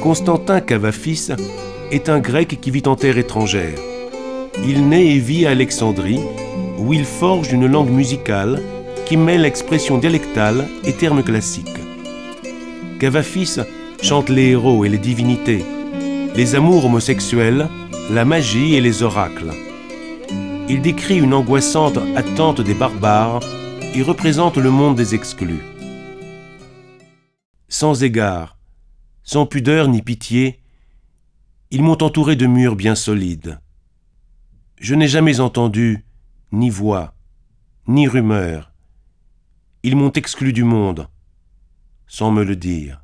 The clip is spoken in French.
Constantin Cavafis est un Grec qui vit en terre étrangère. Il naît et vit à Alexandrie, où il forge une langue musicale qui mêle expression dialectale et termes classiques. Cavafis chante les héros et les divinités, les amours homosexuels, la magie et les oracles. Il décrit une angoissante attente des barbares et représente le monde des exclus. Sans égard, sans pudeur ni pitié, ils m'ont entouré de murs bien solides. Je n'ai jamais entendu ni voix, ni rumeur. Ils m'ont exclu du monde, sans me le dire.